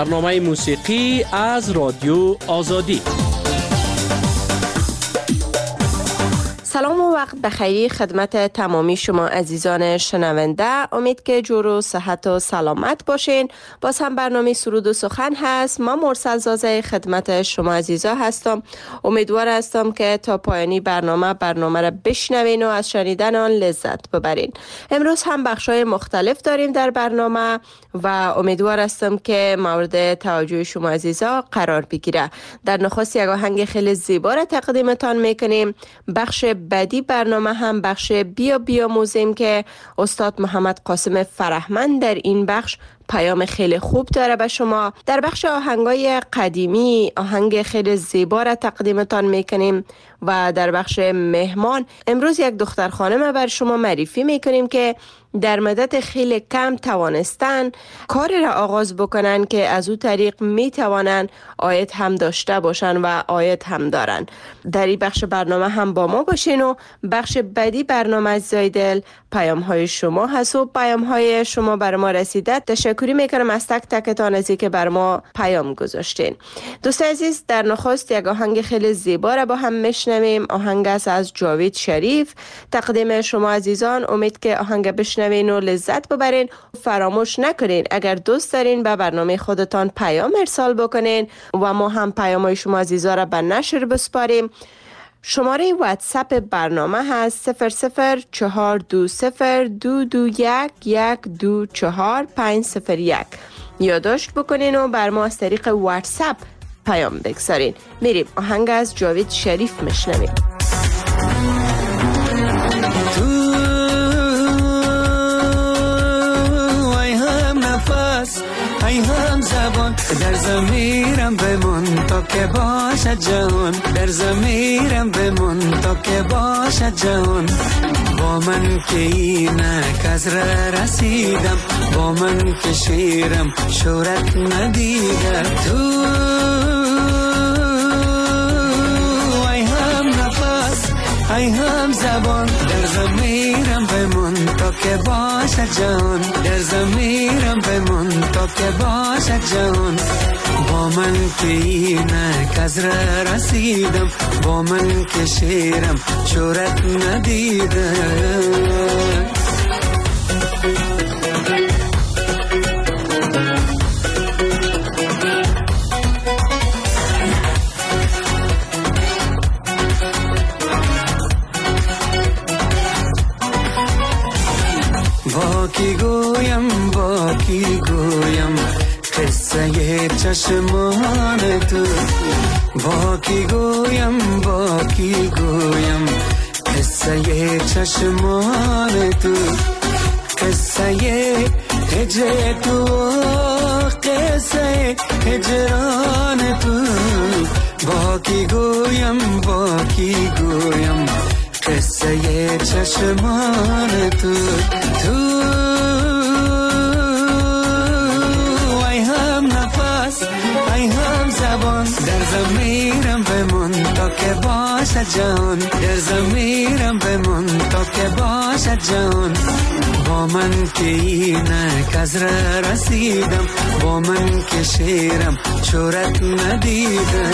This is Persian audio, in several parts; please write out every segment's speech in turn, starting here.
برنامه موسیقی از رادیو آزادی. سلام و وقت بخیر خدمت تمامی شما عزیزان شنونده. امید که جور و صحت و سلامت باشین. باز هم برنامه سرود و سخن هست. ما مرسل زازه خدمت شما عزیزا هستم. امیدوار هستم که تا پایانی برنامه را بشنوین و از شنیدن آن لذت ببرین. امروز هم بخشای مختلف داریم در برنامه و امیدوار هستم که مورد توجه شما عزیزا قرار بگیره. در نخست یک آهنگ خیلی زیبا را تقدیمتان میکنیم. بخش بعدی برنامه هم بخش بیا موزیم که استاد محمد قاسم فرهمند در این بخش پیام خیلی خوب داره به شما. در بخش آهنگای قدیمی آهنگ خیلی زیبا را تقدیمتان میکنیم و در بخش مهمان امروز یک دختر خانم بر شما معرفی میکنیم که در مدت خیلی کم توانستن کاری را آغاز بکنن که از او طریق میتوانن عاید هم داشته باشن و عاید هم دارن. در این بخش برنامه هم با ما باشین و بخش بعدی برنامه از زایدل پیام های شما هست و پیام های شما بر ما رسیده. تشکری میکنم از تک تکتان از که بر ما پیام گذاشتین. دوست عزیز، در نخست یک آهنگ خیلی زیبا را با هم میشنویم. آهنگ است از جاوید شریف تقدیم شما عزیزان. امید که آهنگ بشنوین و لذت ببرین. فراموش نکنین اگر دوست دارین به برنامه خودتان پیام ارسال بکنین و ما هم پیام های شما عزیزا را به نشر بسپاریم. شماره واتساپ برنامه هست 0042221124501. یادداشت بکنین و بر ما از طریق واتساپ پیام بگذارین. میریم آهنگ از جاوید شریف میشنویم. ای هم زبان در ضمیرم بمون تا که باشد جهان، در ضمیرم بمون تا که باشد جهان. با من که اینک از رسیدم، با من که شیرم شورت ندیده. تو ای هم نفس ای هم زبان در ضمیرم بمون تا که باشد جهان، در ضمیرم بمون تا که باشد جهان. با من که اینک از رسیدم، با من که شیرم شورت ندیده. با کی گویم با کی گویم قصه چشمان تو، با کی گویم با کی گویم قصه چشمان تو، قصه هجر تو، قصه هجران تو. با کی گویم با کی گویم قصه چشمان تو. تو ای هم نفس ای هم زبان در ضمیرم بمون تا که باشد جهان، در ضمیرم بمون تا که باشد جهان. با من که اینک از رسیدم، با من که شیرم شورت ندیده.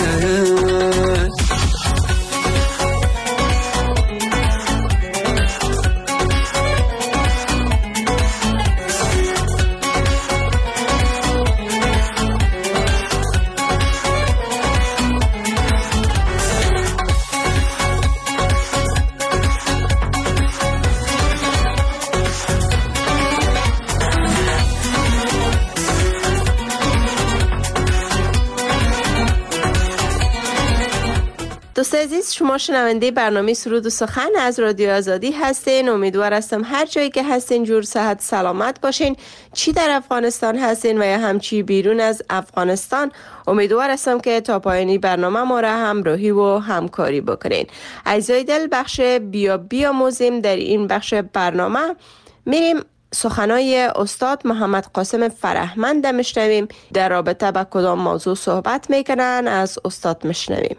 دوست عزیز، شما شنونده برنامه سرود و سخن از رادیو آزادی هستین. امیدوار هستم هر جایی که هستین جور صحت سلامت باشین، چی در افغانستان هستین و یا همچی بیرون از افغانستان. امیدوار هستم که تا پایانی برنامه ما را همراهی و همکاری بکنین. عزیزای دل، بخش بیا موزیم در این بخش برنامه میریم سخنای استاد محمد قاسم فرهمند میشنویم. در رابطه با کدام موضوع صحبت میکنن از استاد میشنویم.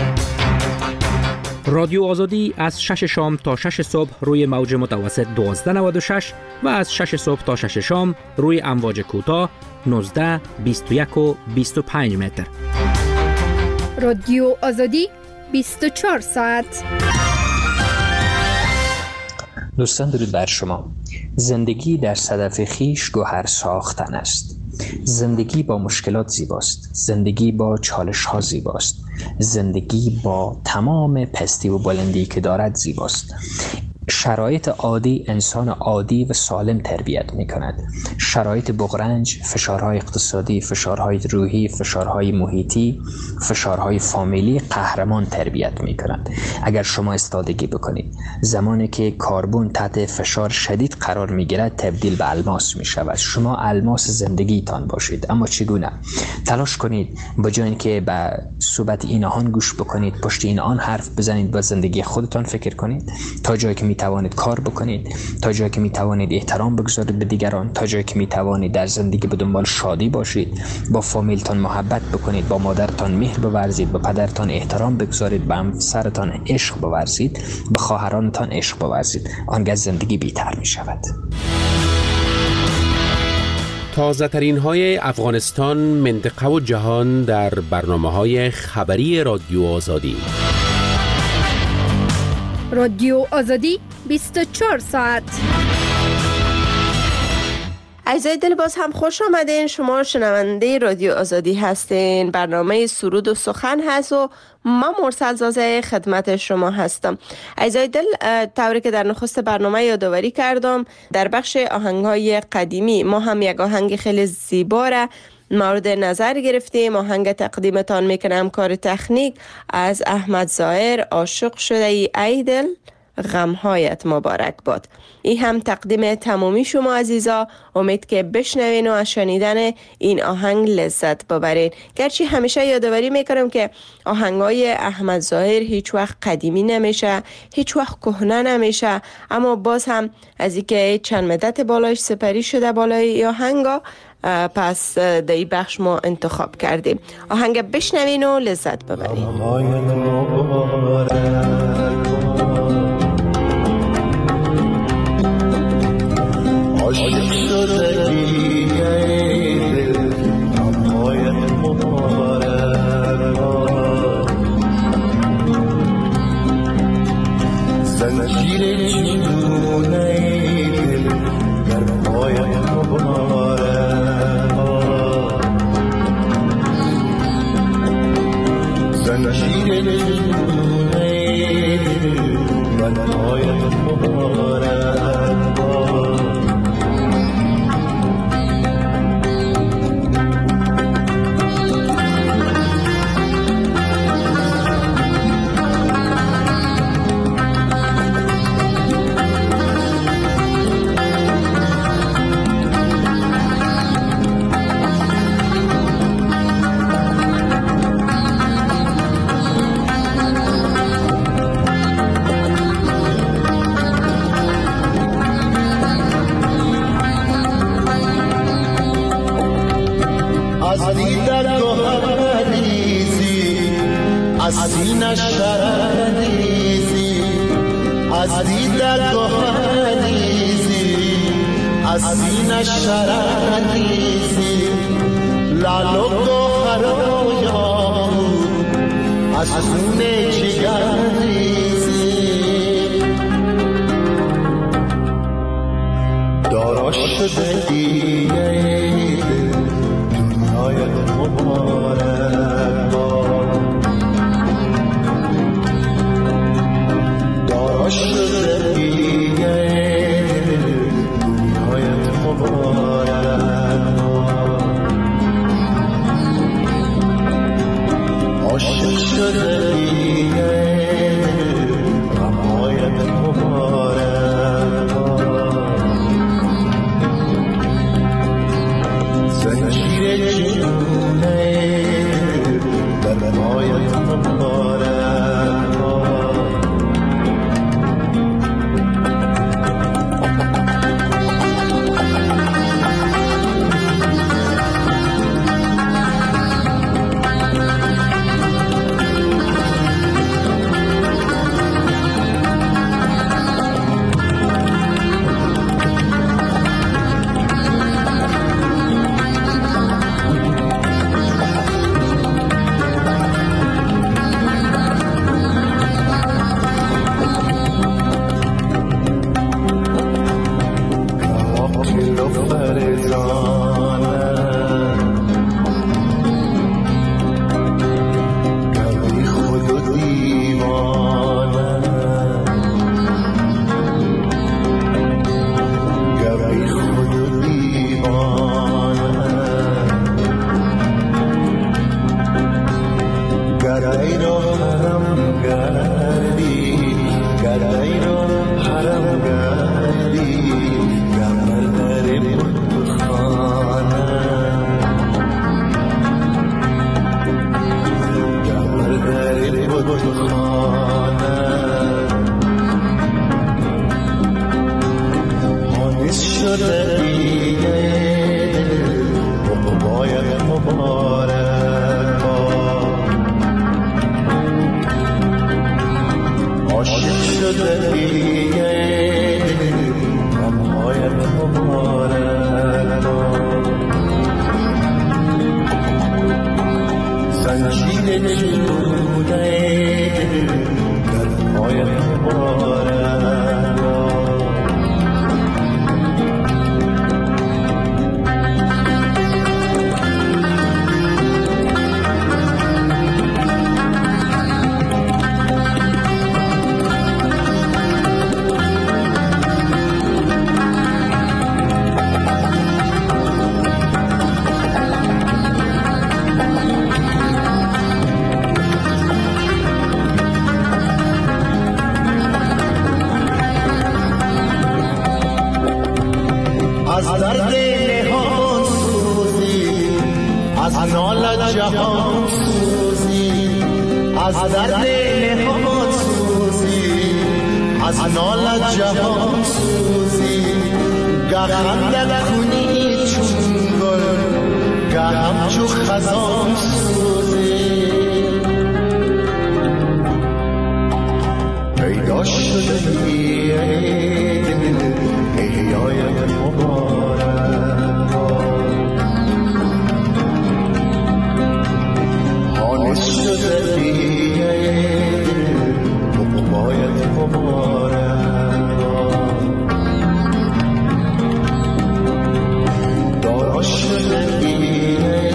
رادیو آزادی از 6 شام تا 6 صبح روی موج متوسط 1296 و از 6 صبح تا 6 شام روی امواج کوتاه 19 21 و 25 متر. رادیو آزادی 24 ساعت. دوستان درود بر شما. زندگی در صدف خیش گوهر ساختن است. زندگی با مشکلات زیباست. زندگی با چالش ها زیباست. زندگی با تمام پستی و بلندی که دارد زیباست. شرایط عادی انسان عادی و سالم تربیت می کند. شرایط بغرنج، فشارهای اقتصادی، فشارهای روحی، فشارهای محیطی، فشارهای فامیلی قهرمان تربیت می کند. اگر شما استادگی بکنید، زمانی که کربن تحت فشار شدید قرار می گیرد تبدیل به الماس می شود. شما الماس زندگیتان باشید. اما چگونه؟ تلاش کنید به جای اینکه به صحبت این آهان گوش بکنید، پشت این آن حرف بزنید، با زندگی خودتان فکر کنید. تا جایی که می توانید کار بکنید، تا جایی که می توانید احترام بگذارید به دیگران، تا جایی که می توانید در زندگی به دنبال شادی باشید، با فامیلتان محبت بکنید، با مادرتان مهر بورزید، با پدرتان احترام بگذارید، با همسرتان عشق بورزید، به خواهرانتان عشق بورزید. آنگاه زندگی بهتر می شود. تازه ترین های افغانستان، منطقه و جهان در برنامه‌های خبری رادیو آزادی. رادیو آزادی 24 ساعت. عزیزای دل، باز هم خوش آمدین. شما شنونده رادیو آزادی هستین. برنامه سرود و سخن هست و ما مرسل زازه خدمت شما هستم. عزیزای دل، طوری که در نخست برنامه یادآوری کردم، در بخش آهنگ‌های قدیمی ما هم یک آهنگ خیلی زیبا را مورد نظر گرفتیم. آهنگ تقدیمتان میکنم کار تکنیک از احمد ظاهر، عاشق شده ای دل غمهایت مبارک باد. این هم تقدیم تمامی شما عزیزا. امید که بشنوین و از شنیدن این آهنگ لذت ببرین. گرچه همیشه یادآوری میکنم که آهنگای احمد ظاهر هیچ وقت قدیمی نمیشه، هیچ وقت کهنه نمیشه، اما باز هم از اینکه چند مدت بالایش سپری شده بالای آهنگا، پس در این بخش ما انتخاب کردیم. آهنگ بشنوین و لذت ببرین. عاشق شدگی دل غمهایت مبارک باد. زنجیر چگونه دل گرمهایت مبارک باد. زنجیر چگونه دل گرمهایت مبارک باد. سینه شرانیزی از دیدت گوهریزی از سینه شرانیزی لالو گوهریا از خونه جگریزی دارا شده دیگه دنیایت مبارک باد. شده دیگه دنیایت مبارک عاشق شده دیگه عاشق شده دیگه غمهایت مبارک زنجیر جلوده دردهایت مبارک از درد نهان سوزی از نال جهان سوزی از درد نهان سوزی از نال جهان سوزی گه خنده کنی چون گل گه همچو خزان سوزی پیدا شده احیایت مبارک حانس شده دیگه عقبایت مبارک دارا شده دیگه.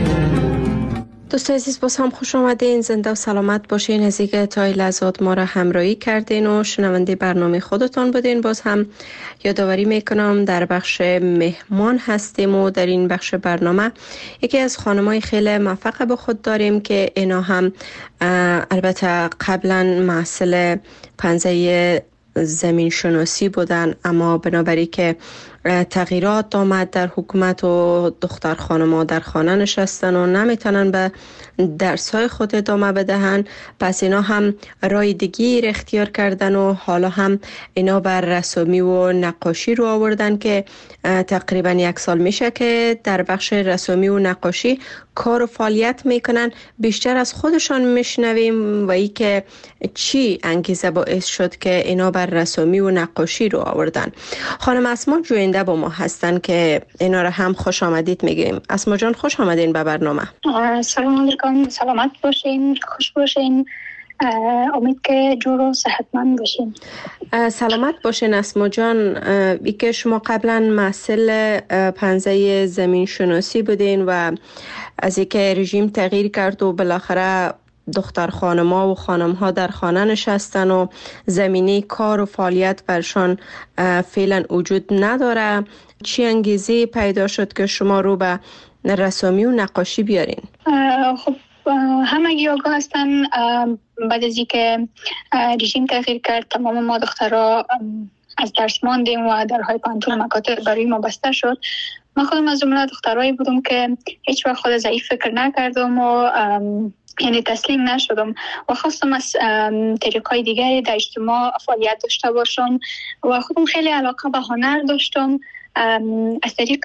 دوست عزیز باز هم خوش آمدین، زنده و سلامت باشین. از اینکه تا این لحظات ما را همراهی کردین و شنونده برنامه خودتان بودین. باز هم یادآوری میکنم در بخش مهمان هستیم و در این بخش برنامه یکی از خانمای خیلی موفق به خود داریم که اینا هم البته قبلا محصل پنجه زمین شناسی بودن، اما بنابراین که تغییرات آمد در حکومت و دختر خانم‌ها در خانه نشستن و نمیتونن به درس‌های خود ادامه بدهن، پس اینا هم راه دیگه اختیار کردن و حالا هم اینا بر رسومی و نقاشی رو آوردن که تقریبا 1 سال میشه که در بخش رسومی و نقاشی کار و فعالیت میکنن. بیشتر از خودشان میشنویم و ای که چی انگیزه باعث شد که اینا بر رسومی و نقاشی رو آوردن. خانم اسما جوینده با ما هستن که اینا رو هم خوش آمدید میگیم. اسما جان خوش آمدین به برنامه. سلام علیکم، سلامت باشین، خوش باشین، امید که جور و صحتمند باشین. سلامت باشین اسما جان. ای که شما قبلا محصل پنجه زمین شناسی بودین و از اینکه رژیم تغییر کرد و بالاخره دختر خانم‌ها و خانم‌ها در خانه نشستن و زمینه کار و فعالیت برشان فعلا وجود نداره، چی انگیزه پیدا شد که شما رو به رسومی و نقاشی بیارین؟ خب همگی آگاه هستن بعد از اینکه رژیم تغییر کرد تمام ما دخترها از درس ماندیم و درهای پانتون مکاتب برای ما بسته شد. من خودم از جمله دخترایی بودم که هیچ وقت خود ضعیف فکر نکردم و یعنی تسلیم نشدم و خواستم از طریقای دیگری در اجتماع فعالیت داشته باشم و خودم خیلی علاقه به هنر داشتم. از طریق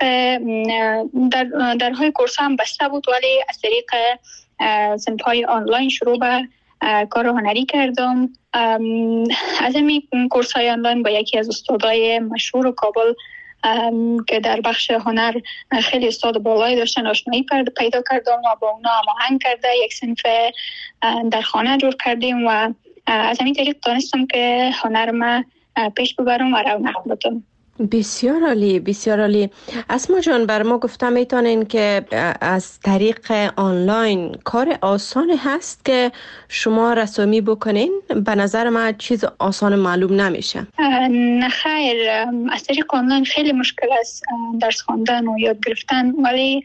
درهای کورس هم بسته بود ولی از طریق صنف‌های آنلاین شروع به کار هنری کردم. از این کورس های آنلاین با یکی از استادای مشهور کابل که در بخش هنر خیلی استاد بالایی داشتن آشنایی پیدا کردم و با اونا هماهنگ کرده یک صنف در خانه جور کردیم و از همین طریق دانستم که هنر ما پیش ببرم و رونق بدم. بسیار عالی، بسیار عالی. اسما جان بر ما گفتم میتونین که از طریق آنلاین کار آسان هست که شما رسومی بکنین؟ به نظر من چیز آسان معلوم نمیشه. نه خیر، از طریق آنلاین خیلی مشکل است درس خواندن و یاد گرفتن، ولی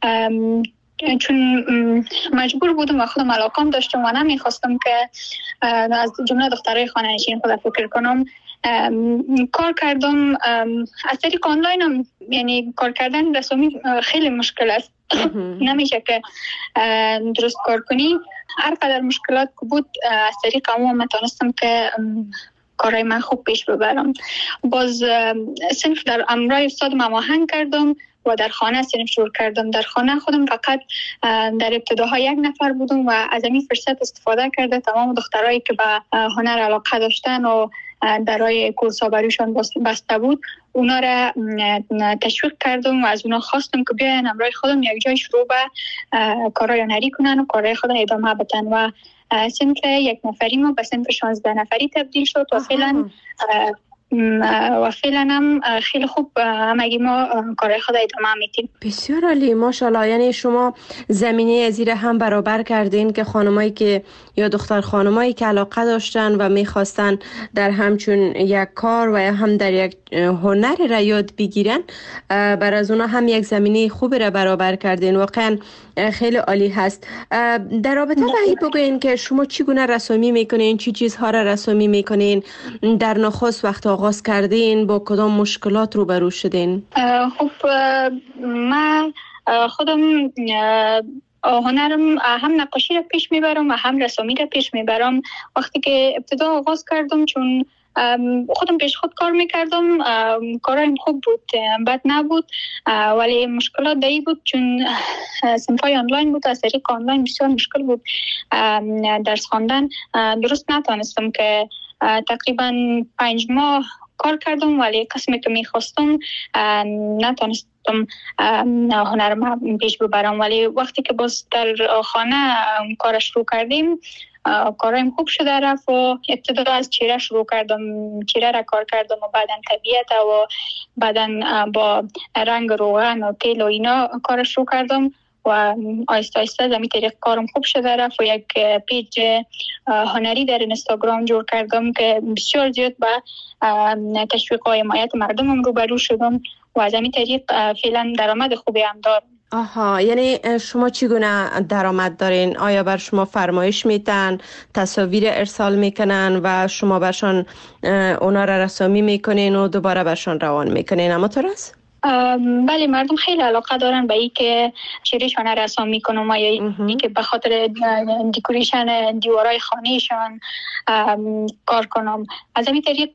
چون مجبور بودم و خودم علاقم داشتم و نمیخواستم که از جمله دخترای خانه نشین خود فکر کنم، کار کردم از طریق آنلاین هم. یعنی کار کردن رسومی خیلی مشکل است. نمیشه که درست کار کنی. هر قدر مشکلات که بود از طریق عموم من تانستم که کارهای من خوب پیش ببرم. باز صنف در امرای استاد هماهنگ کردم و در خانه صنف شروع کردم. در خانه خودم فقط در ابتداها 1 نفر بودم و از این فرصت استفاده کرده تمام دخترایی که به هنر علاقه داشتن و برای کورس‌ها برایشان بسته بود اونا را تشویق کردم و از اونا خواستم که بیاین همراه خودم یک جای شروع به کارهای هنری کنن و کارهای خود ادامه بدن و صنف 1 نفری ما به صنف 16 نفری تبدیل شد و فعلا هم خیلی خوب همگی ما کارهای خود ادامه میدیم. بسیار عالی، ماشاءالله. یعنی شما زمینه زیر هم برابر کردین که خانمایی که یا دختر خانمایی که علاقه داشتن و میخواستن در همچون یک کار و هم در یک هنر را یاد بگیرن، بر از اونا هم یک زمینه خوبی را برابر کردین. واقعا خیلی عالی هست. در رابطه با این بگوین که شما چگونه رسامی میکنین، چی چیزها را رسامی میکنین، در نخست وقت آغاز کردین با کدام مشکلات روبرو شدین؟ خب من خودم هنرم هم نقاشی را پیش میبرم و هم رسامی را پیش میبرم. وقتی که ابتدا آغاز کردم چون خودم پیش خود کار میکردم، کارایم خوب بود، بد نبود، ولی مشکلات دایی بود چون صنفای آنلاین بود. از طریق آنلاین بسیار مشکل بود درس خواندن. درست نتونستم که تقریبا 5 ماه کار کردم ولی قسمی که میخواستم نتونستم هنرم پیش ببرم. ولی وقتی که باز در خانه کار شروع کردیم کارایم خوب شده رفت و ابتدا از چهره شروع کردم، چهره را کار کردم و بعدا طبیعت و بعدا با رنگ روغن و تیل و اینا کار شروع کردم و آیسته آیسته زمین طریق کارم خوب شده رفت و یک پیج هنری در اینستاگرام جور کردم که بسیار زیاد به تشویق و حمایت مردمم روبرو شدم و از همین طریق فعلا درآمد خوبی هم دارم. آها، یعنی شما چگونه درآمد دارین؟ آیا بر شما فرمایش میتن، تصاویر ارسال میکنن و شما برشان اونا را رسامی میکنین و دوباره برشان روان میکنین؟ اما تو راست؟ بله، مردم خیلی علاقه دارن به این که چهرهشان رسام میکنم و یا این که به خاطر دکوریشن دیوارای خانهشان کار کنم. از همین طریق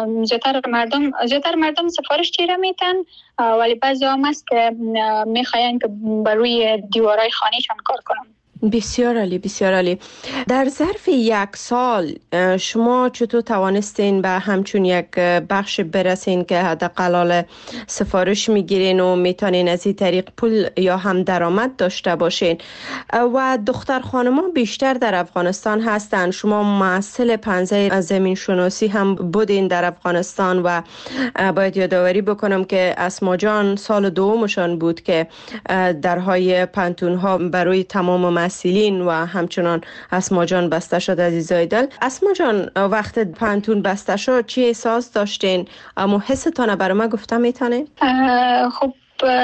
زیادتر مردم سفارش چهره میتن، ولی بعضی هم هست که میخواین که بر روی دیوارای خانهشان کار کنم. بسیار عالی، بسیار عالی. در ظرف 1 سال شما چطور توانستین به همچون یک بخش برسین که حداقل سفارش میگیرین و میتونین از این طریق پول یا هم درآمد داشته باشین؟ و دختر خانما بیشتر در افغانستان هستن. شما محصل پنزه زمین شناسی هم بودین در افغانستان و باید یادآوری بکنم که اسما جان سال 2مشان بود که درهای پانتون ها برای تمام مسئولین و همچنان اسما جان بسته شد. عزیزای دل، اسما جان وقت پانتون بسته شد چی احساس داشتین؟ اما حستان برای ما گفته میتونه؟ خب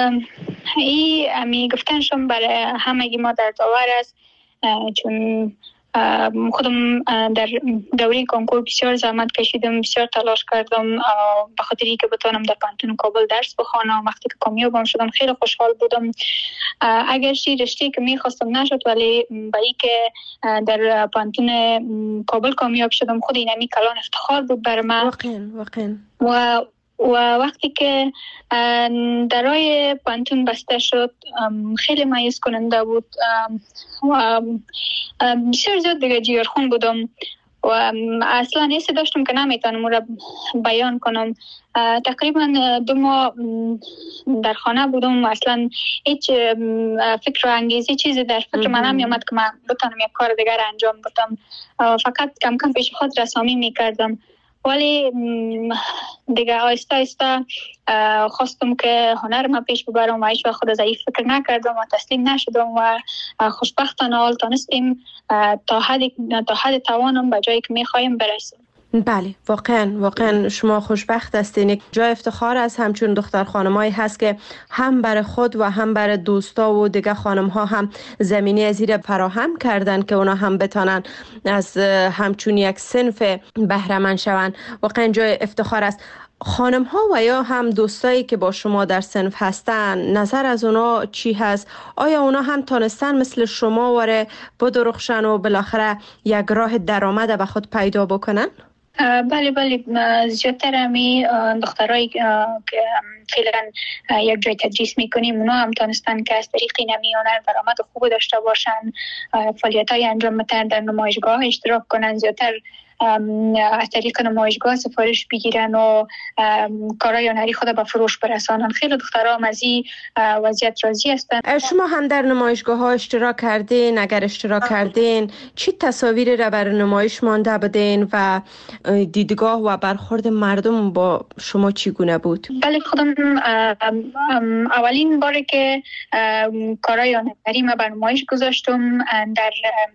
این گفتنشم برای همگی ما در داور است، چون خودم در دوره کنکور بسیار زحمت کشیدم، بسیار تلاش کردم به خاطر اینکه بتونم در پانتون کابل درس بخوانم. وقتی که کامیابم شدم خیلی خوشحال بودم، اگرچه رشته که میخواستم نشد، ولی برای که در پانتون کابل کامیاب شدم خود این همی کلان افتخار بود بر من. واقعا. و وقتی که درای پانتون بسته شد خیلی مایوس کننده بود و بسیار زیاد دیگه جیگرخون بودم و اصلا حسی داشتم که نمیتونم اون را بیان کنم. تقریبا 2 ماه در خانه بودم و اصلا هیچ فکر و انگیزی چیزی در فکر من نمیامد که من بتونم یک کار دیگر انجام بدم. فقط کم کم پیش خود رسامی میکردم، ولی دیگه آیسته آیسته خواستم که هنر ما پیش ببرم و هیچ وقت خود ضعیف فکر نکردم و تسلیم نشدم و خوشبختانه حال تانستیم تا حد توانم به جایی که میخوایم برسیم. بله، واقعا شما خوشبخت هستین. جای افتخار است همچون دختر خانمایی هست که هم برای خود و هم برای دوستا و دیگه خانم ها هم زمینه از این فراهم کردن که اونا هم بتانن از همچون یک صنف بهره مند شون. واقعا جای افتخار است. خانم ها و یا هم دوستایی که با شما در صنف هستن، نظر از اونا چی هست؟ آیا اونا هم تانستن مثل شما وره بدرخشن و بالاخره یک راه درآمد به خود پیدا بکنن؟ بله زیادتر همی دخترایی که فعلا یک جای تدریس میکنیم اونا هم تانستن که از طریق نمی هنر درآمد خوب داشته باشن، فعالیت های انجام بدن، در نمایشگاه اشتراک کنن، زیادتر از طریق نمایشگاه سفارش بگیرن و کارهای هنری خود به فروش برسانن. خیلی دخترها هم از این وضعیت راضی هستن. شما هم در نمایشگاه ها اشتراک کردین؟ اگر اشتراک کردین چی تصاویری را بر نمایش مانده بدین و دیدگاه و برخورد مردم با شما چگونه بود؟ بله خودم اولین باری که کارهای هنری ما بر نمایش گذاشتم در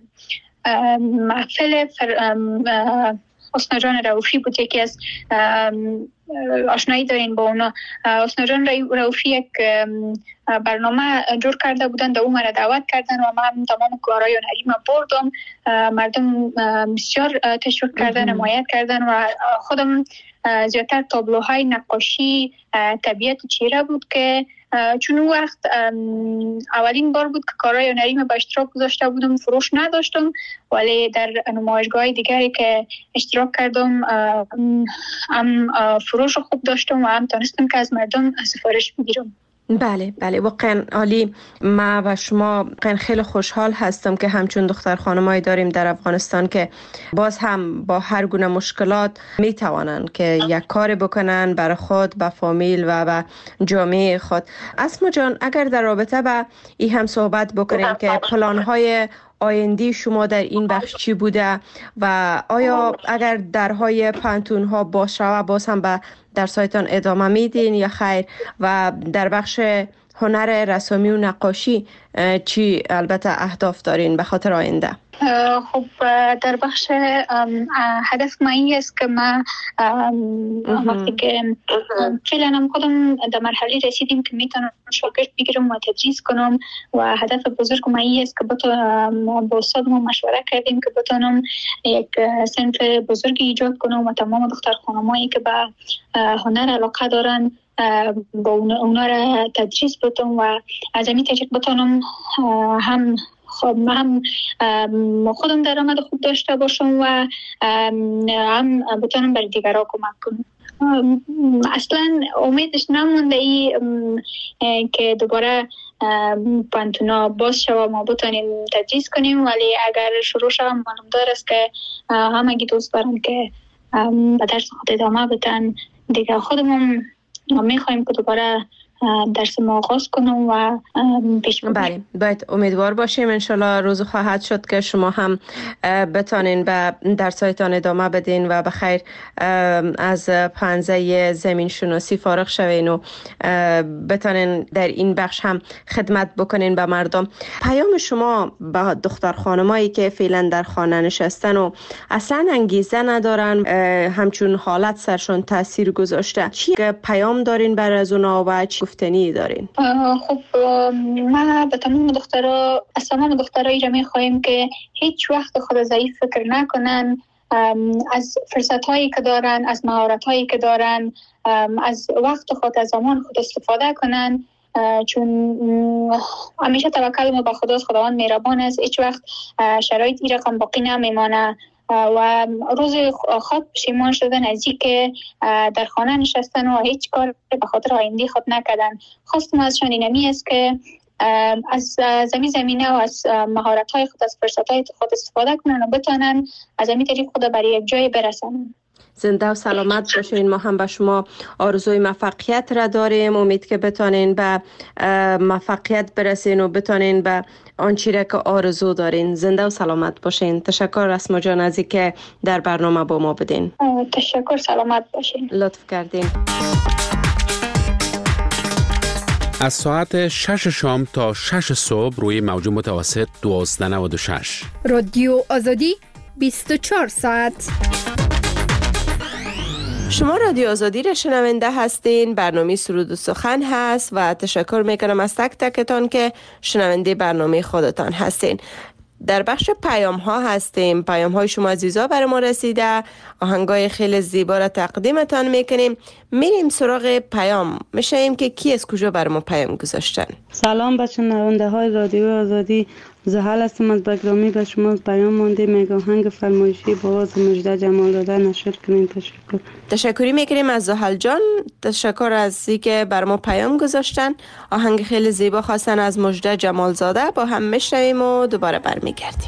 محفل حسنا جان رؤوفی بود. یکی از آشنایی دارین با اونا. حسنا جان رؤوفی یک برنامه جور کرده بودن، در اون مرا دعوت کردن و من تمام کارهای هنری ما بردم. مردم بسیار تشویق کردن، حمایت کردن و خودم زیادتر تابلوهای نقاشی طبیعت چهره بود که چون اون وقت اولین بار بود که کارهای هنری ما به اشتراک گذاشته بودم، فروش نداشتم، ولی در نمایشگاه دیگری که اشتراک کردم هم فروش خوب داشتم و هم تونستم که از مردم سفارش بگیرم. بله واقعا عالی. ما و شما واقعا خیلی خوشحال هستم که همچون دختر خانمایی داریم در افغانستان که باز هم با هر گونه مشکلات میتوانند که یک کار بکنن برای خود، با فامیل و با جامعه خود. اسما جان، اگر در رابطه با این هم صحبت بکنیم که پلان‌های آینده شما در این بخش چی بوده و آیا اگر درهای پانتون ها باز شود باز هم به درسایتان ادامه میدین یا خیر؟ و در بخش هنر رسامی و نقاشی چی البته اهداف دارین به خاطر آینده؟ خب در بخش هدف ما این است که ما وقتی که فعلا هم خودم در مرحله رسیدیم که میتونم شاگرد بگیرم و تدریس کنم و هدف بزرگ ما این است که با استادم مشوره کردیم که بتونم یک صنف بزرگی ایجاد کنم و تمام دختر خانمایی که به هنر علاقه دارن با اونا را تدریس بدم و از همین طریق بتونم هم خودم درآمد خوب داشته باشم و هم بتونم برای دیگرها کمک کنم. اصلا امیدش نمونده که دوباره پانتونا باز شود ما بتونیم تدریس کنیم، ولی اگر شروع شود معلوم دار است که همگی دوست دارم که به درس خود ادامه بدن. دیگه خودمون میخوایم که دوباره درس ما آغاز کنم و پیش ببریم. بله باید امیدوار باشیم انشالله روز خواهد شد که شما هم بتانین به درسایتان ادامه بدین و بخیر از پنزه زمین شناسی فارغ شوین و بتانین در این بخش هم خدمت بکنین به مردم. پیام شما به دختر خانمایی که فعلا در خانه نشستن و اصلا انگیزه ندارن، همچون حالت سرشون تاثیر گذاشته، چی پیام دارین برای از اونا و چی گفتنی دارین؟ خب ما به تمام دخترها، از تمام دخترایی را میخواهیم که هیچ وقت خود ضعیف فکر نکنن، از فرصت هایی که دارن، از مهارت هایی که دارن، از وقت خود، از زمان خود استفاده کنن، چون همیشه توکل ما به خداست، خداوند مهربان است، هیچ وقت شرایط این رقم باقی نمیمانه و روز خود پشیمان شدن از این که در خانه نشستن و هیچ کار به خاطر آینده خود نکردن. خواستم ازشان اینمی است که از زمینه و از مهارت‌های خود، از فرصت‌های خود استفاده کنن و بتونن از همین طریق خود برای یک جای برسن. زنده و سلامت باشین. ما هم به شما آرزوی موفقیت را داریم. امید که بتانین به موفقیت برسین و بتانین به آنچه را که آرزو دارین. زنده و سلامت باشین. تشکر اسما جان از اینکه در برنامه با ما بدین. تشکر، سلامت باشین. لطف کردین. از ساعت 6 شام تا 6 صبح روی موج متوسط 1296 رادیو آزادی 24 ساعت. شما رادیو آزادی را شنونده هستین. برنامه سرود و سخن هست و تشکر میکنم از تک تکتان که شنونده برنامه خودتان هستین. در بخش پیام ها هستیم. پیام های شما عزیزا برای ما رسیده. آهنگای خیلی زیبا را تقدیمتان میکنیم. میریم سراغ پیام. میشیم که کی از کجا برای ما پیام گذاشتن. سلام به شنونده های رادیو آزادی. زحل هستم از بگرامی. به شما پیام مانده میگه آهنگ فرمایشی با آواز مژده جمال داده نشر کنین. تشکر. تشکری میکنیم از زحل جان. تشکر از اینکه بر ما پیام گذاشتن. آهنگ خیلی زیبا خواستن از مژده جمال زاده. با هم میشنویم و دوباره برمیگردیم.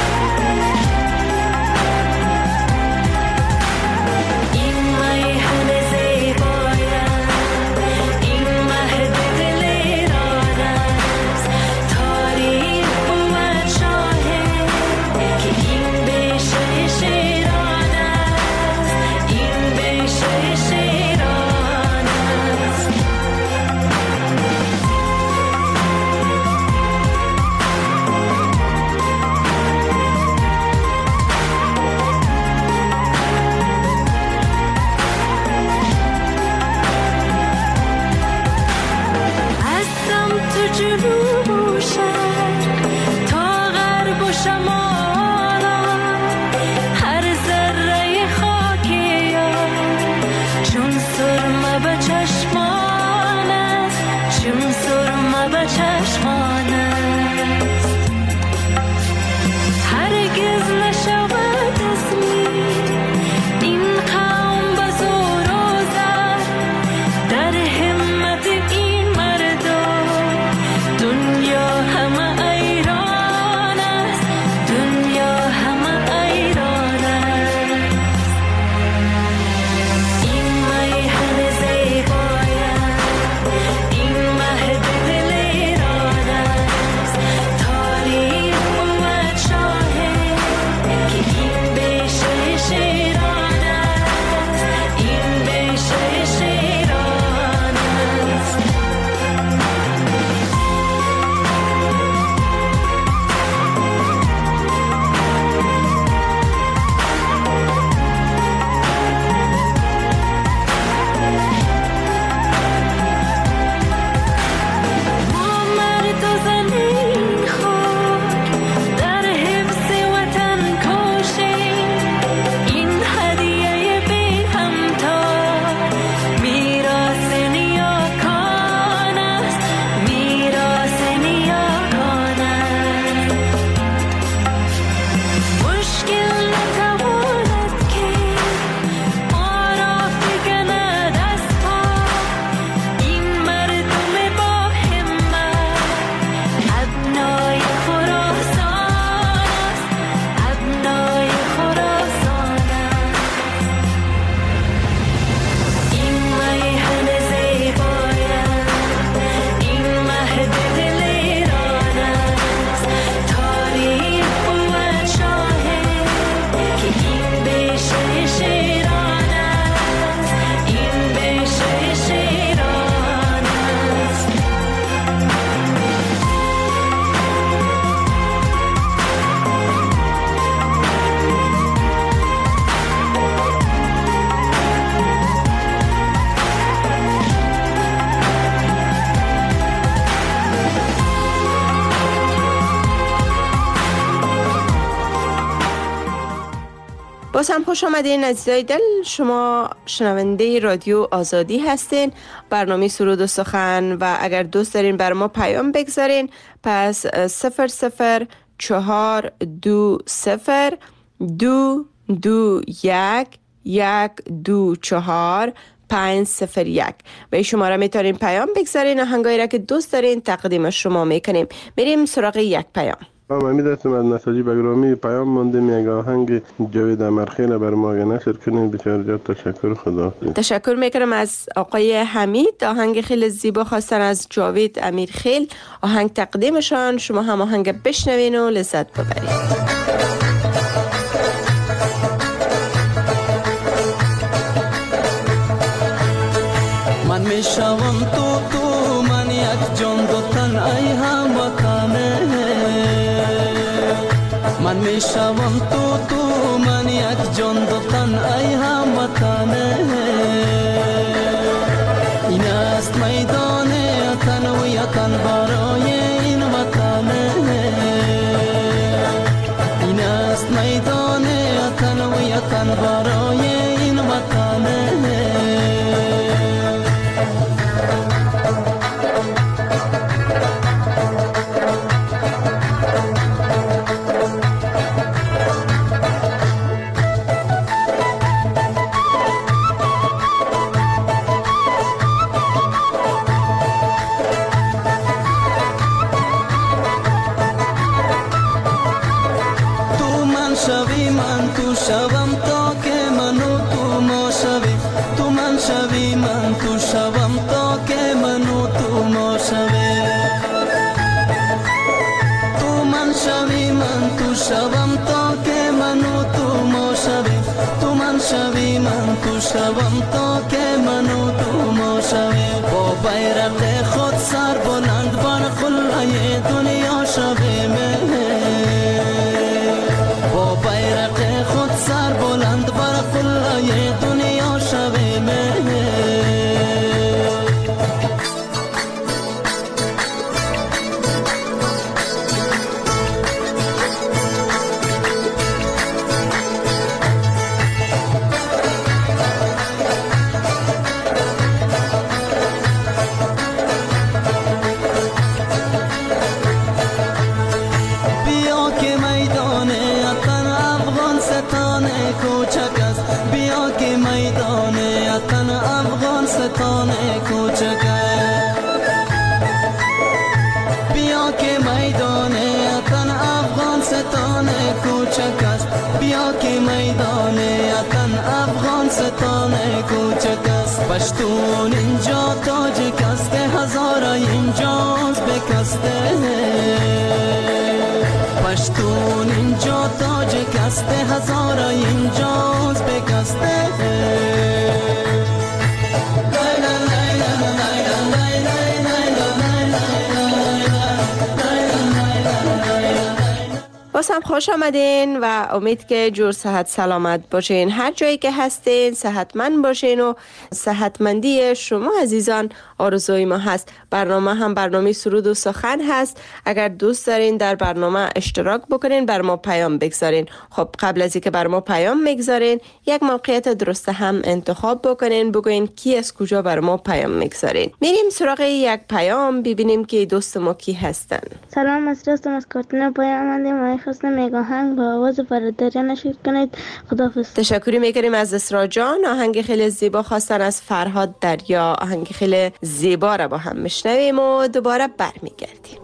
باز هم خوش آمدین عزیزای دل. شما شنونده رادیو آزادی هستین، برنامه سرود و سخن. و اگر دوست دارین بر ما پیام بگذارین پس 0022021124501 به این شماره میتونین پیام بگذارین. آهنگایی را که دوست دارین تقدیم شما میکنیم. میریم سراغ یک پیام. امید هستم از نساجی بگرامی. پیام مانده میگه آهنگ جاوید امرخیل بر ما نشر کنین. بسیار زیاد تشکر. خدا تشکر میکنم از آقای حمید. آهنگ خیلی زیبا خواستن از جاوید امیرخیل. آهنگ تقدیمشان. شما هم آهنگ بشنوین و لذت ببرید. من میشوم تو من یک جان دو تن ای هموطنه. من میشوم تو من یک جان دو تن ای هموطنه. این است میدان تنویتن برای این وطنه. این است میدان تنویتن برای این وطنه. شوی من تو شوم تا که من و تو ما شویم با بیرق خود سر بلند بر قله دنیا شویم با بیرق خود سر بلند بر قله دنیا شویم پشتون اینجا تاجیک است هزارا اینجاست بکسته پشتون اینجا تاجیک است هزارا اینجاست بکسته بازم خوش آمدین و امید که جور صحت سلامت باشین. هر جایی که هستین صحتمند باشین و صحتمندی شما عزیزان آرزوی ما هست. برنامه هم برنامه سرود و سخن هست. اگر دوست دارین در برنامه اشتراک بکنین بر ما پیام بگذارین. خب قبل از اینکه بر ما پیام بگذارین یک موقعیت درست هم انتخاب بکنین، بگوین کی از کجا بر ما پیام میگذارین. میریم سراغ یک پیام ببینیم که دوست ما کی هستن. سلام، از راستم از کارتون پیام آمدیم. خواستم میگاهنگ با آواز فرادریا نشید کنید. خداحافظ. تشکری میکنیم از اسرا جان. آهنگ خیلی زیبا خواستن از فرهاد دریا. آهنگ خیلی زیبا را با هم میشنویم و دوباره برمیگردیم.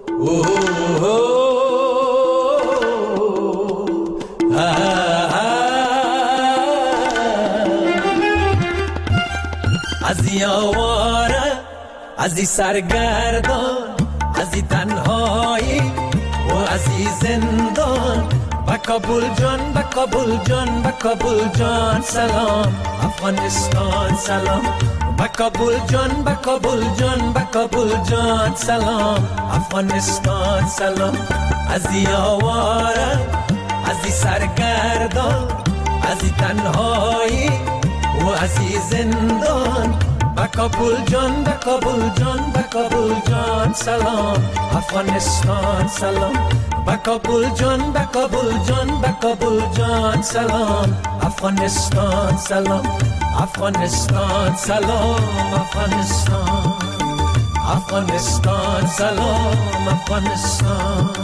از یاواره از سرگردان از تنهایی و از زندان با کابل جان با کابل جان با کابل جان سلام افغانستان سلام با کابل جان با کابل جان با کابل جان سلام افغانستان سلام از یاواره از سرگردان از تنهایی و از زندان با کابل جان با کابل جان با کابل جان سلام افغانستان سلام با کابل جان با کابل جان با کابل جان سلام افغانستان سلام افغانستان سلام افغانستان افغانستان سلام افغانستان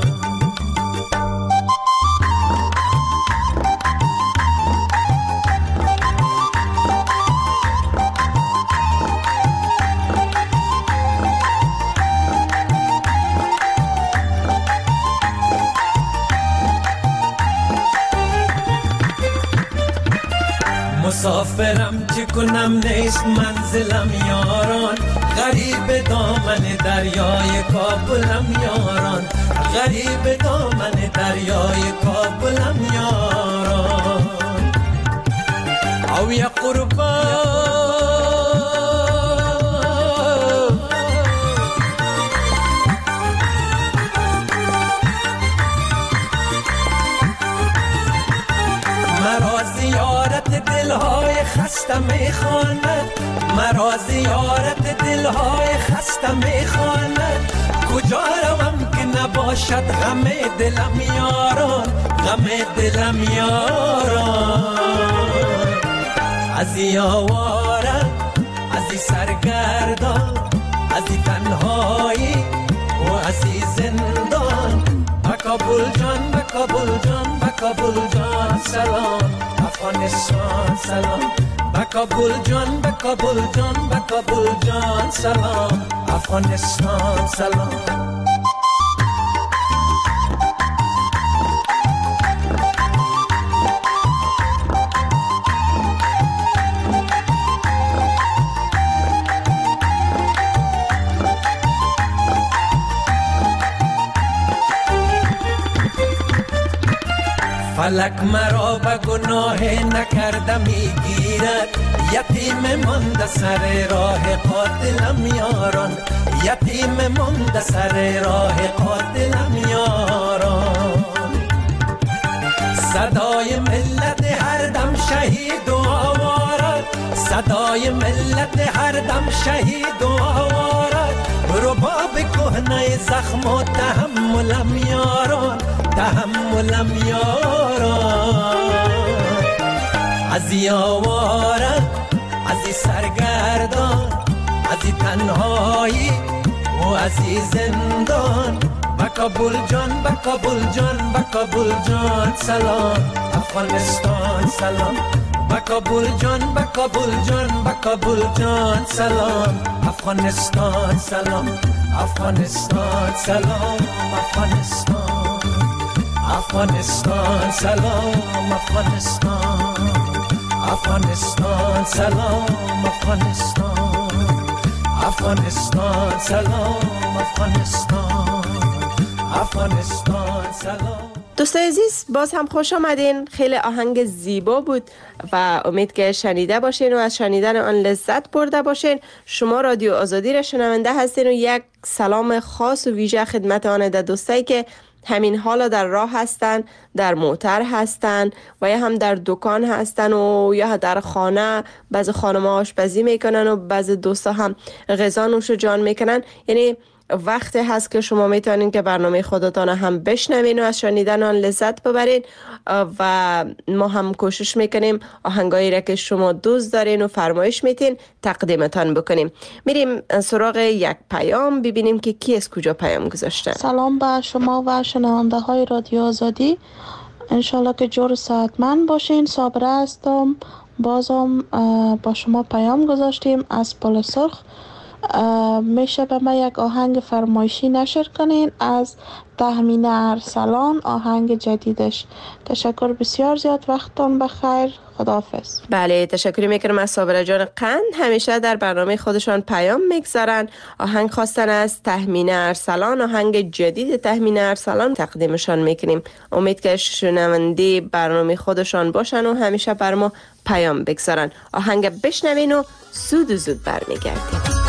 مسافرم چه کنم نیست منزلم یاران غریب دامن دریای کابلم یاران غریب دامن دریای کابلم یاران او یا قربان مرا زیارت دلهای خسته میخواند مرا زیارت دلهای خسته میخواند کجا روم که نباشد غم دلم یاران غم دلم یاران از یاواره از سرگردان از تنهایی و از زندان با کابل جان با کابل جان با کابل جان سلام افغانستان سلام با کابل جان با کابل جان با کابل جان سلام افغانستان سلام فلک مرا به گناه نکرده میگیرد، یتیم مانده سر راه قاتلم یاران، یتیم مانده سر راه قاتلم یاران. صدای ملت هر دم شهید و آوارد، صدای ملت هر دم شهید و آوارد. رباب کهنه زخم و تحملم یاران، تحملم یاران. ازی آوارد، ازی سرگردان، ازی تنهایی و ازی زندان. بکابل جان، بکابل جان، بکابل جان سلام افغانستان سلام. بکابل جان، بکابل جان، بکابل جان سلام افغانستان سلام. افغانستان سلام افغانستان، افغانستان سلام افغانستان، افغانستان سلام افغانستان، افغانستان سلام افغانستان، افغانستان سلام. دوستای عزیز باز هم خوش آمدین. خیلی آهنگ زیبا بود و امید که شنیده باشین و از شنیدن آن لذت برده باشین. شما رادیو آزادی را شنونده هستین و یک سلام خاص و ویژه خدمت آن دوستایی که همین حالا در راه هستن، در موتر هستن و یا هم در دکان هستن و یا در خانه. بعضی خانم آشپزی میکنن و بعضی دوستا هم غذا نوش جان میکنن. یعنی وقتی هست که شما میتونین که برنامه خودتان هم بشنوین و از شنیدن آن لذت ببرین و ما هم کوشش میکنیم آهنگایی را که شما دوست دارین و فرمایش میتین تقدیمتان بکنیم. میریم سراغ یک پیام ببینیم که کی از کجا پیام گذاشته. سلام به شما و شنونده های رادیو آزادی، انشالله که جور صحتمند باشین. صابره هستم، بازم با شما پیام گذاشتیم از پل سرخ. میشه به من یک آهنگ فرمایشی نشر کنین از تهمینه ارسلان، آهنگ جدیدش. تشکر بسیار زیاد، وقتتون بخیر، خداحافظ. بله تشکر میکنم از صابره جان قند. همیشه در برنامه خودشان پیام میگذارن. آهنگ خواستن از تهمینه ارسلان، آهنگ جدید تهمینه ارسلان تقدیمشان میکنیم. امید که شنونده برنامه خودشان باشن و همیشه بر ما پیام بگذارن. آهنگ بشنوین و زود برمیگردیم.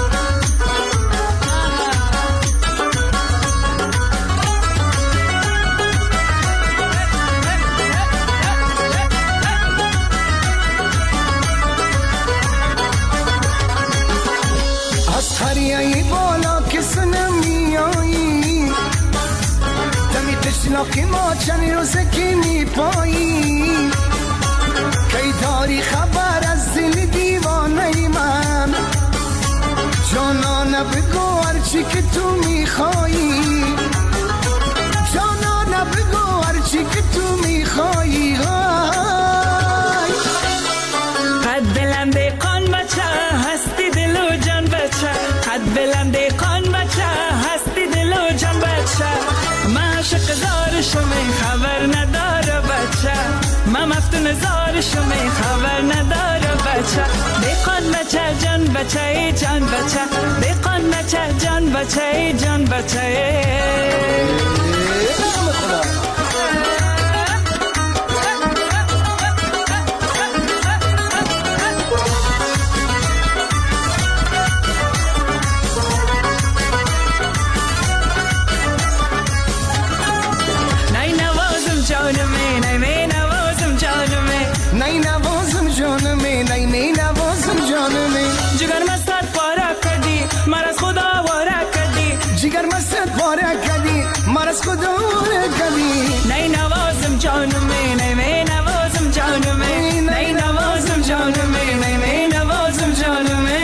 ای بالا کس نمیایی، دمی تشناکی ما چند روزه که میپایی. کی داری خبر از دل دیوانه من، جانانه بگو هرچی که تو میخوایی، جانانه بگو هرچی که تو میخوایی. قد بلند قان بچه هستی دل و جان بچه، قد بلند قان بچه هستی دل و جان بچه. من عاشق زار شمی خبر نداره بچه، من مفتون زار شمی خبر نداره بچه. بیقان بچه جان بچه ای جان بچه، بیقان بچه جان بچه ای جان بچه. जिगर मस्त पारा कदी मरस खुदा वारा कदी, जिगर मस्त पारा कदी मरस खुदा वारा कदी. नहीं नवाज़म जानू में, नहीं मैं नवाज़म जानू में, नहीं नवाज़म जानू में, नहीं मैं नवाज़म जानू में.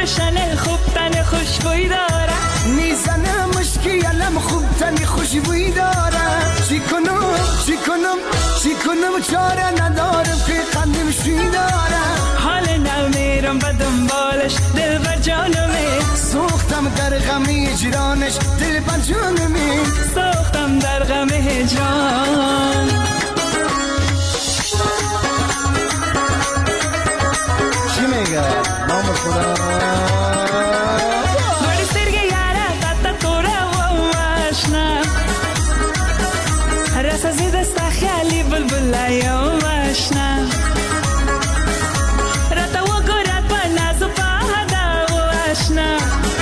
روشن خوب تن خوشبوی داره میزنه مشکی علم خوب تن خوشبوی داره چی کنم چاره ندارم که قندم شوی داره حال نمیرم به دنبالش دل بر جانمه سوختم در غم هجرانش دل بر جانمه سوختم در غم هجران چی میگه نام خدا بڑی سرگی یاره تاتا توره و ماشنا رسا زیده ستا خیالی بلبلای و ماشنا رتا و گرد با ناز و پاهدا و آشنا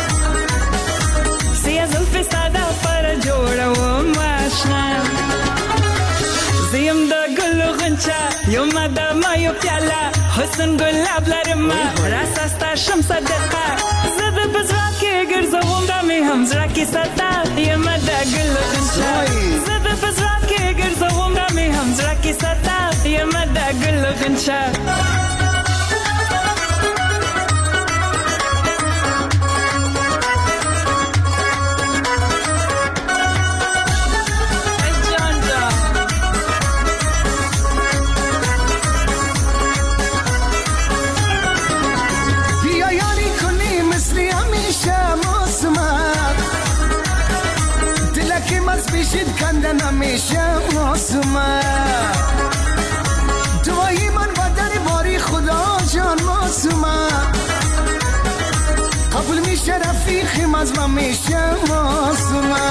سیا زلفی سادا پر جوڑا و ماشنا زیم دا گل و غنچه یوم دا مایو پیالا حسن گلاب لرما راست استاشم صدقه زده بزراکی گرزوم دمی هم زراکی ستا یوم دا گل و غنچه زده بزراکی گرزوم دمی هم زراکی ستا یوم دا گل و غنچه پیشید کندن همیشه معصومه دعای من با در باری خدا جان معصومه قبول میشه رفیقم از من میشه معصومه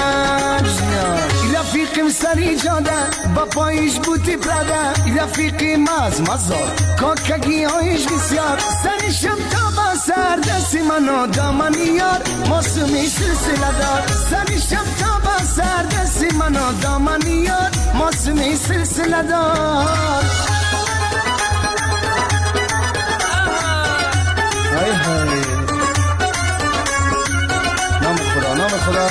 رفیقم سری جاده با پایش بوتی پراده رفیقم از مزار کاکگی هایش بسیار سرشم تا با سر دستی منو دامنی یار معصومی سلسله دار سرشم تا با سر دستی منو دامنی یار معصومی سلسله دار های های نام خدا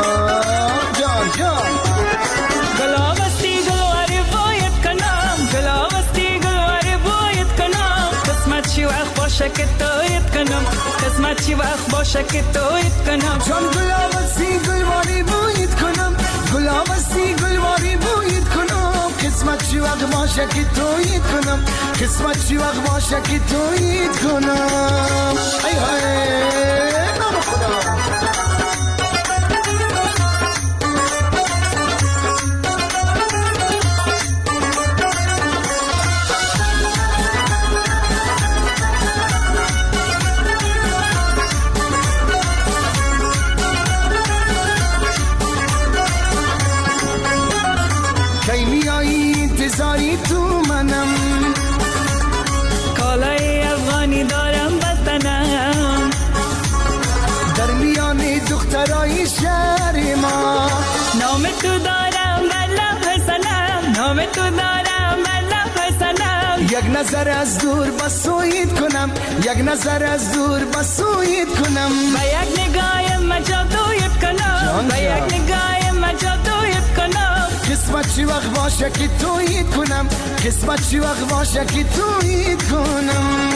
جان گلابستی گلواری باید کنم گلابستی گلواری باید کنم قسمت چی وقت باشه که تویت کنم قسمت چی وقت باشه که تویت کنم جان گلابستی گلواری باید کنم گلابستی گلواری باید کنم قسمت چی وقت باشه که تویت کنم قسمت چی وقت باشه که تویت کنم ای های نام خدا انتظاری تو منم کالای افغانی دارم بزنم در میان دخترای شهر ما نام تو دارم بلا سلام نام تو دارم بلا سلام یک نظر از دور بسویت کنم یک نظر از دور بسویت کنم با یک نگاه مجادویت کنم با یک نگاه مجادویت کنم قسمت چی وقت باشه که تویت کنم قسمت چی وقت باشه که تویت کنم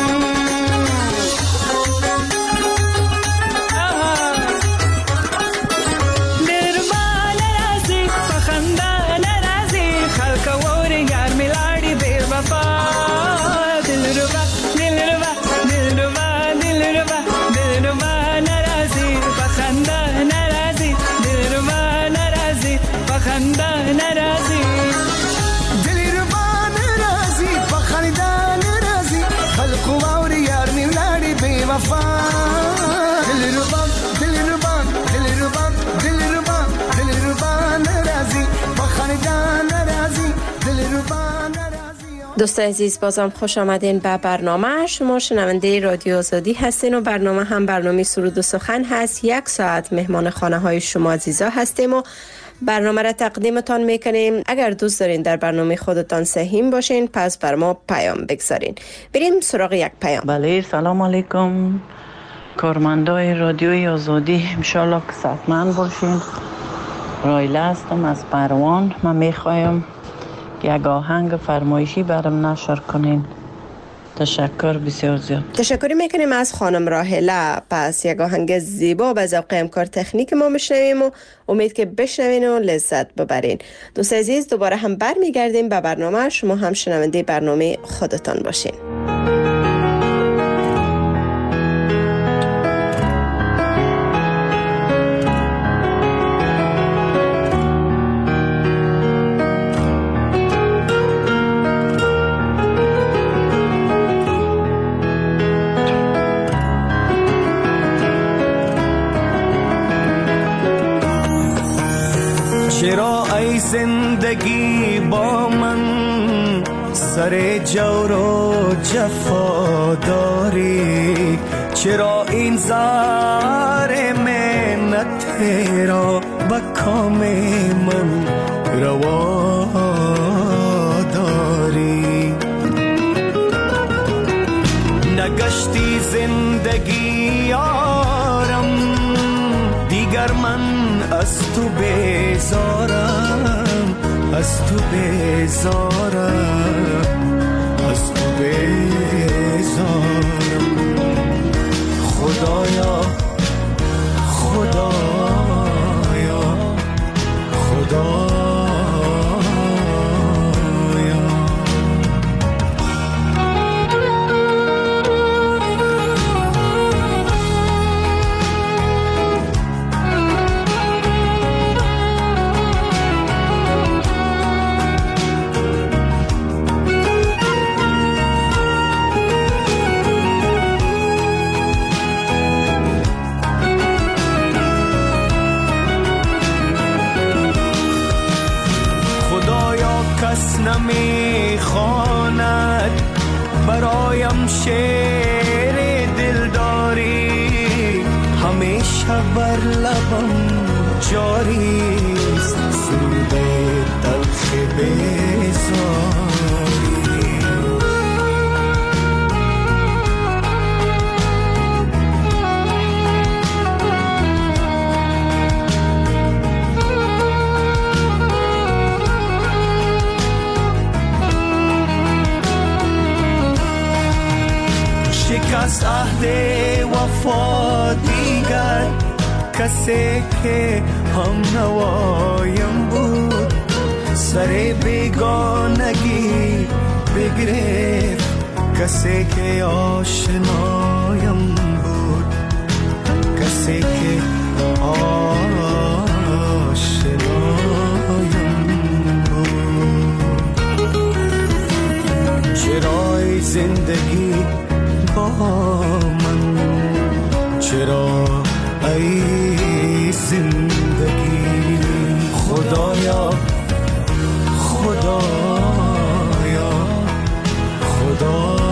دربان رازی پخندان رازی خلق ووری یار میلاڑی بیر وفا دلربا دلربا دلربا دلربا دلربا نرازی پخندان رازی دلربا نرازی پخندان نرازی دلربا نرازی پخندان رازی خلق ووری یار میلاڑی بیر وفا دلربا دلربا دلربا دلربا دلربا نرازی پخندان رازی دلربا دوستان عزیز بازم خوش آمدین به برنامه. شما شنونده رادیو آزادی هستین و برنامه هم برنامه سرود و سخن هست. 1 ساعت مهمان خانه های شما عزیزا هستیم و برنامه را تقدیمتان میکنیم. اگر دوست دارین در برنامه خودتان سهیم باشین پس بر ما پیام بگذارین. بریم سراغ یک پیام. بله سلام علیکم کارمندای رادیوی آزادی، انشالله که صحتمند باشین. رایله هستم از پروان. من میخوایم یک آهنگ فرمایشی برام نشر کنین. تشکر بسیار زیاد. تشکری میکنیم از خانم راهله. پس یک آهنگ زیبا به ذوق همکار تکنیک ما بشنویم و امید که بشنوین و لذت ببرین. دوست عزیز دوباره هم برمیگردیم به برنامه. شما هم شنونده برنامه خودتان باشین. چرا ای زندگی با من سر جور و جفا داری؟ چرا این زار منت را به کام من روا داری؟ نگشتی زندگی یارم دیگر، من از تو بیزارم، از تو بیزارم، از تو بیزارم. خدایا خدایا خدایا. کس نمی خواند برایم شعر دلداری، همیشه بر لبم جاری است سرود تلخ بیزاری. شکست عهد وفا دیگر، کسی که هم نوایم بود سر بیگانگی بگرفت، کسی که آشنایم بود، کسی که آشنایم بود. چرای زندگی با من، چرا ای زندگی؟ خدایا خدایا خدایا.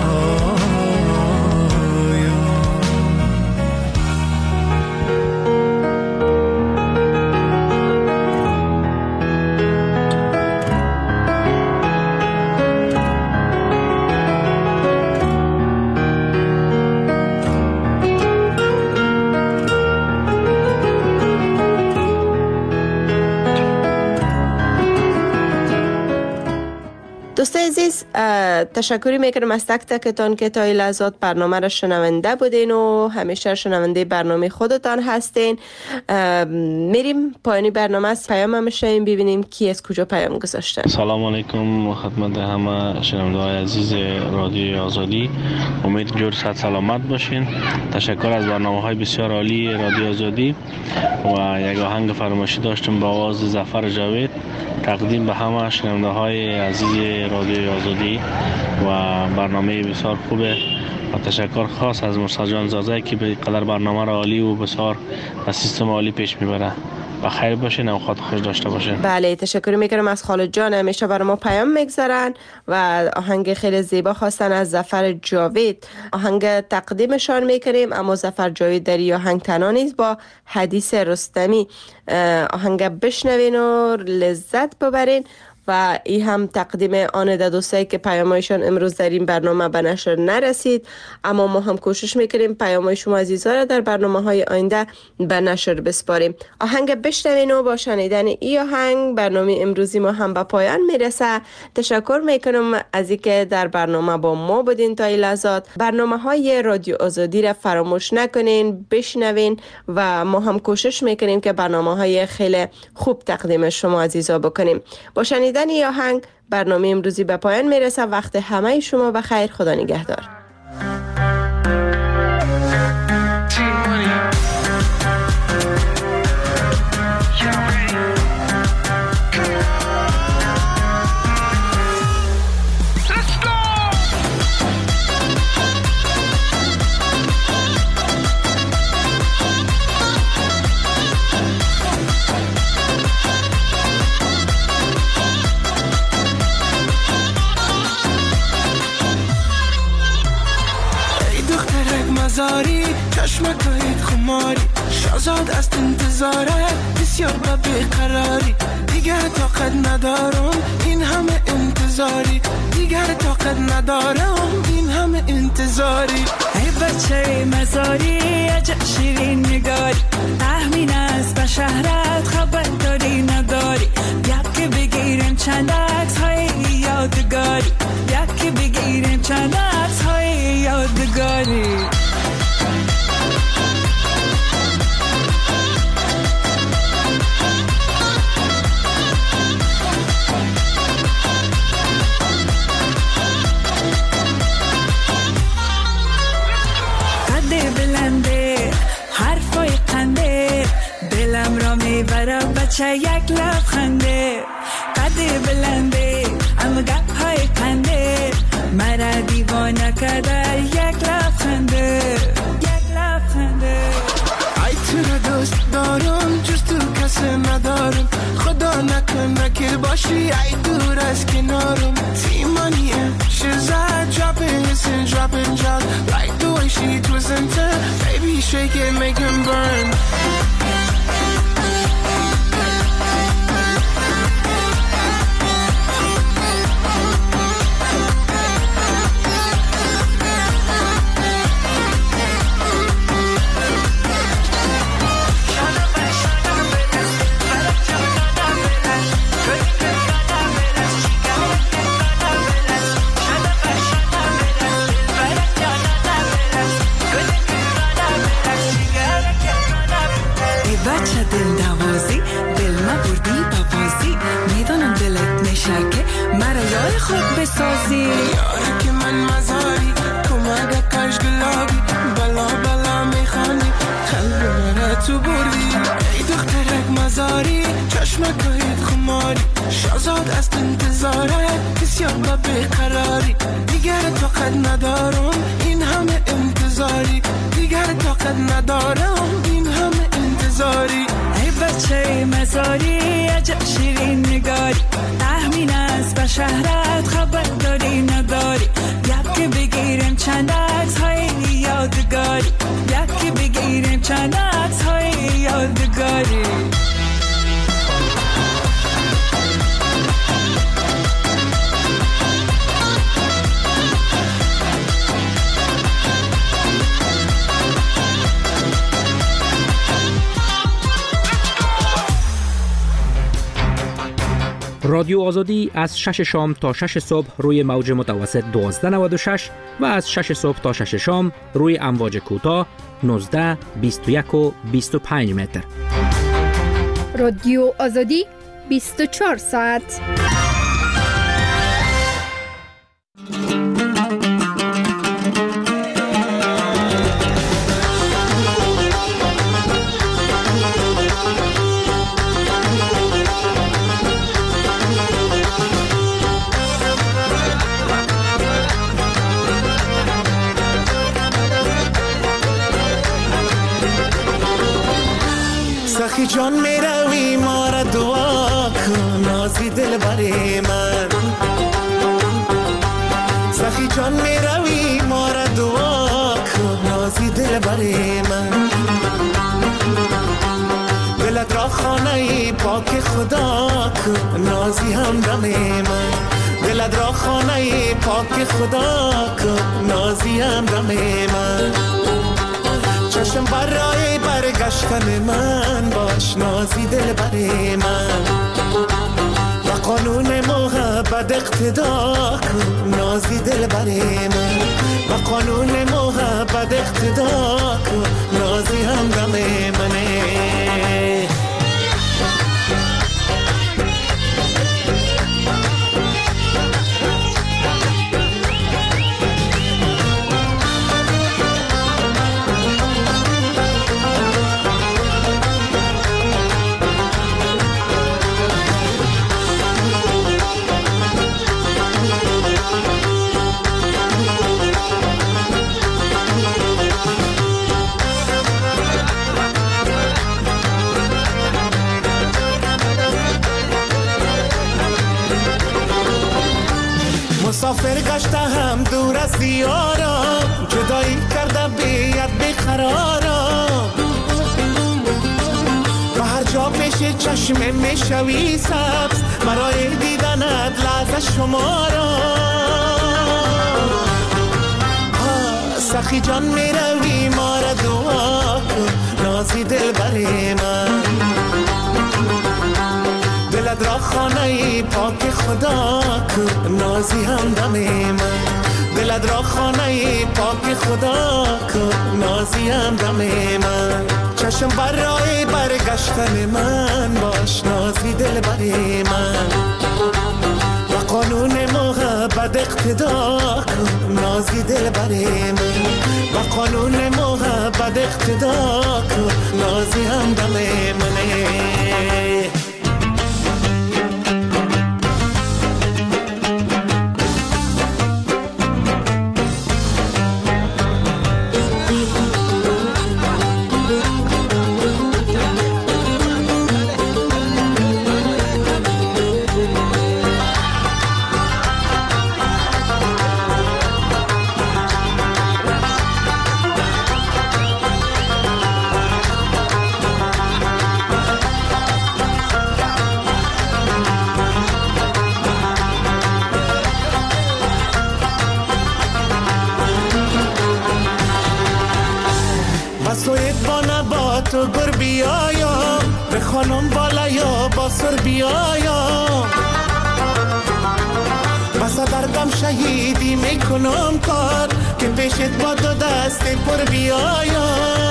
دوست عزیز تشکری میکنم از تک تکتان که تا این لحظات برنامه را شنونده بودین و همیشه شنونده برنامه خودتان هستین. میریم پایانی برنامه از پیام هم شنیم ببینیم کی از کجا پیام گذاشتن. سلام علیکم خدمت همه شنونده های عزیز رادیوی آزادی، امید جور صحت سلامت باشین. تشکر از برنامه های بسیار عالی رادیو آزادی و یک آهنگ فرمایشی داشتم با آواز ظفر جاوید تقدیم به همه شنونده های عزیز رادیوی آزادی و برنامه بسیار خوبه و تشکر خاص از مرسل جان زازه که به قدر برنامه را عالی و بسیار و سیستم عالی پیش میبره. بخیر باشین، اوقات خوش داشته باشین. بله تشکر میکنم از خالد جان، همیشه برای ما پیام میگذارن و آهنگ خیلی زیبا خواستن از ظفر جاوید. آهنگ تقدیمشان میکنیم، اما ظفر جاوید در این آهنگ تنها نیست، با حدیث رستمی. آهنگ بشنوین و لذت ببرین و و این هم تقدیم آن دوستایی که پیامایشان امروز در این برنامه به نشر نرسید، اما ما هم کوشش میکنیم پیامای شما عزیزان را در برنامه‌های آینده به نشر بسپاریم. آهنگ بشنوین و با شنیدن این آهنگ برنامه امروزی ما هم به پایان میرسه. تشکر میکنم از اینکه در برنامه با ما بودین تا این لحظات. برنامه‌های رادیو آزادی را فراموش نکنین، بشنوین و ما هم کوشش میکنیم که برنامه‌های خیلی خوب تقدیم شما عزیزا بکنیم. با شنیدن این آهنگ برنامه امروزی به پایان میرسه. وقت همه شما بخیر. خدا نگهدار. چشمکایت خماری شازاد است انتظاره بسیار به بیقراری دیگر طاقت ندارم این همه انتظاری دیگر طاقت ندارم این همه انتظاری ای بچه مزاری عجب شیرین نگاری تحمین است به شهرت خبر داری نداری یکی بگیریم چند عکس های یادگاری یکی بگیریم چند عکس های یادگاری بچه یک لبخنده قد بلنده اما گپ های کنده مرا دیوانه کرده یک لبخنده یک لبخنده ای تو را دوست دارم جز تو کسی ندارم خدا نکنه که باشی ای دور از کنارم تیمانیه she's a dropping listen dropping drop like the way she twisting to baby shake it make him burn خود بسازی یاره که من مزاری کمک کاش گلابی بلا بلا میخوانی قلب من تو بردی ای دخترک مزاری چشمکایت خماری شازاد است انتظاره بسیار به بیقراری دیگر طاقت ندارم این همه انتظاری دیگر طاقت ندارم این همه انتظاری ای بچه مزاری عجب شیرین نگاری تحمین است به شهرت خبر داری نداری یکی بگیریم چند عکس های یادگاری یکی بگیریم چند عکس های یادگاری رادیو آزادی از 6 شام تا 6 صبح روی موج متوسط 1296 و از 6 صبح تا 6 شام روی امواج کوتاه 19، 21 و 25 متر. رادیو آزادی 24 ساعت. سخی جان می روی ما را دعا کن نازی دل بری من سخی جان می روی ما را دعا کن نازی دل بری من دلت را خانه پاک خدا کن نازی هم دم دلت را خانه پاک خدا کن نازیم دم من چشم برای برگشتن من باش نازی دل بر من و قانون محبت اقتدا کن نازی دل بر من و قانون محبت اقتدا کن نازی هم دم منه مسافر گشتم دور از دیارم جدایی کرده بیاد بقرارم و هر جا پیش چشم میشوی سبز برای دیدنت لحظه شمارم سخی جان میروی ما را دعا کن نازی دل بر من دلت را خانه پاک خدا کن نازی هم دم من دلت را خانه پاک خدا کن نازی هم دم من چشم برای برگشتن من باش نازی دل بر من و قانون محبت اقتدا کن نازی دل بر من و قانون محبت اقتدا کن نازی هم دم منه تو گر بیایم به خانم بالا یا با سر بیایم بسا دردم شهیدی میکنم کار که پیشت با دو دست پر بیایم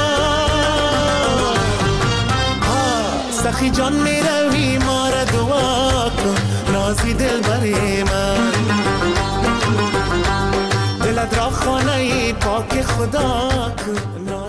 سخی جان میروی ما را دعا کن نازی دل بر من دلت را خانه پاک خدا کن